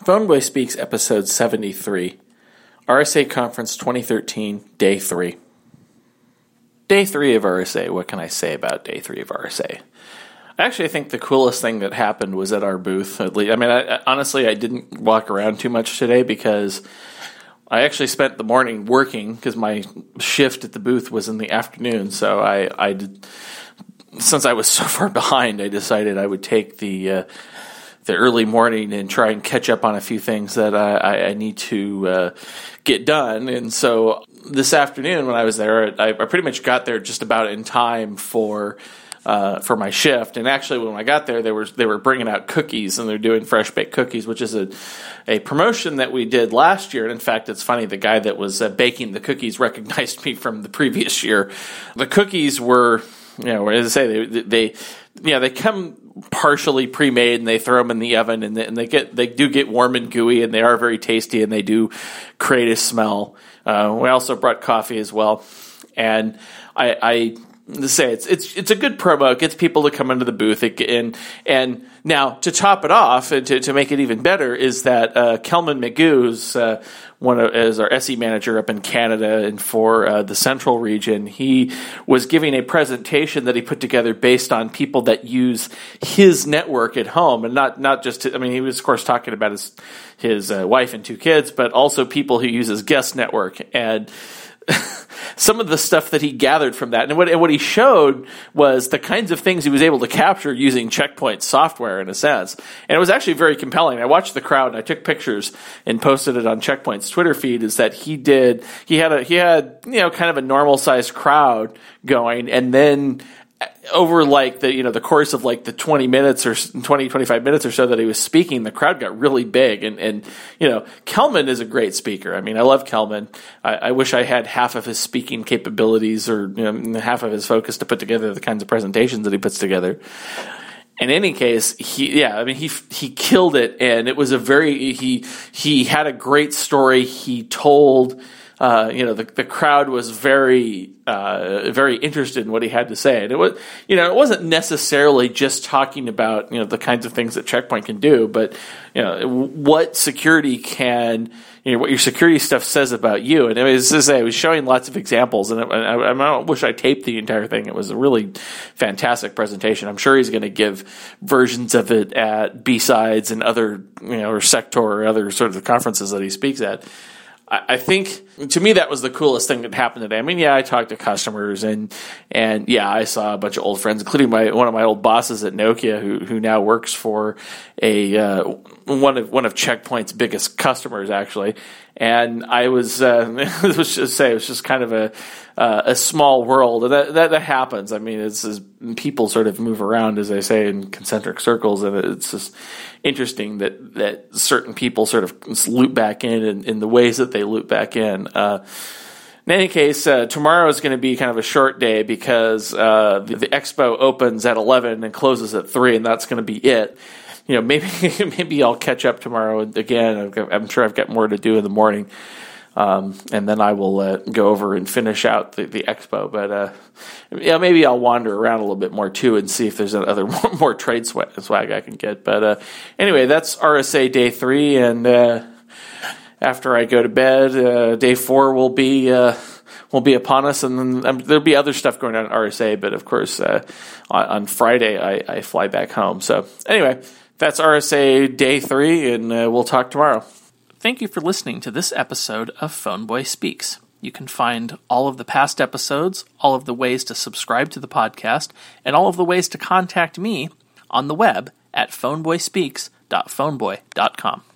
Phoneboy Speaks, episode 73, RSA Conference 2013, day 3. Day 3 of RSA, what can I say about day 3 of RSA? Actually, I think the coolest thing that happened was at our booth. At least, honestly, I didn't walk around too much today because I actually spent the morning working because my shift at the booth was in the afternoon. So since I was so far behind, I decided I would take the early morning and try and catch up on a few things that I need to get done. And so this afternoon when I was there, I pretty much got there just about in time for my shift. And actually, when I got there, they were bringing out cookies, and they're doing fresh baked cookies, which is a promotion that we did last year. And in fact, it's funny, the guy that was baking the cookies recognized me from the previous year. The cookies were, as I say, they come partially pre-made, and they throw them in the oven, and they do get warm and gooey, and they are very tasty, and they do create a smell. We also brought coffee as well, and I say it's a good promo. It gets people to come into the booth, and now to top it off and to make it even better is that Kelman McGoo's is our SE manager up in Canada and for the Central region. He was giving a presentation that he put together based on people that use his network at home, and not just. He was of course talking about his wife and 2 kids, but also people who use his guest network and. Some of the stuff that he gathered from that, and what he showed was the kinds of things he was able to capture using Checkpoint software in a sense, and it was actually very compelling. I watched the crowd, and I took pictures and posted it on Checkpoint's Twitter feed. Is that he had kind of a normal sized crowd going, and then over the course of the 20 minutes or 25 minutes or so that he was speaking, the crowd got really big. And Kelman is a great speaker. I love Kelman. I wish I had half of his speaking capabilities or half of his focus to put together the kinds of presentations that he puts together. In any case, he killed it, and it was he had a great story. He told, the crowd was very interested in what he had to say. And it wasn't necessarily just talking about, the kinds of things that Checkpoint can do, but, what security can, what your security stuff says about you. And I was showing lots of examples, and I wish I taped the entire thing. It was a really fantastic presentation. I'm sure he's going to give versions of it at B-Sides and other, or Sector or other sort of conferences that he speaks at. I think, to me, that was the coolest thing that happened today. I talked to customers, and I saw a bunch of old friends, including one of my old bosses at Nokia, who now works for one of Checkpoint's biggest customers, actually. And I was, it was just kind of a small world, and that happens. It's as people sort of move around, as I say, in concentric circles, and it's just interesting that certain people sort of loop back in the ways that they loop back in. In any case, tomorrow is going to be kind of a short day because the expo opens at 11 and closes at 3, and that's going to be it. Maybe I'll catch up tomorrow again. I'm sure I've got more to do in the morning, and then I will go over and finish out the expo. But maybe I'll wander around a little bit more too and see if there's other more trade swag I can get. But anyway, that's RSA day 3, and after I go to bed, day 4 will be upon us, and then there'll be other stuff going on at RSA. But of course, on Friday I fly back home. So anyway. That's RSA Day 3, and we'll talk tomorrow. Thank you for listening to this episode of Phoneboy Speaks. You can find all of the past episodes, all of the ways to subscribe to the podcast, and all of the ways to contact me on the web at phoneboyspeaks.phoneboy.com.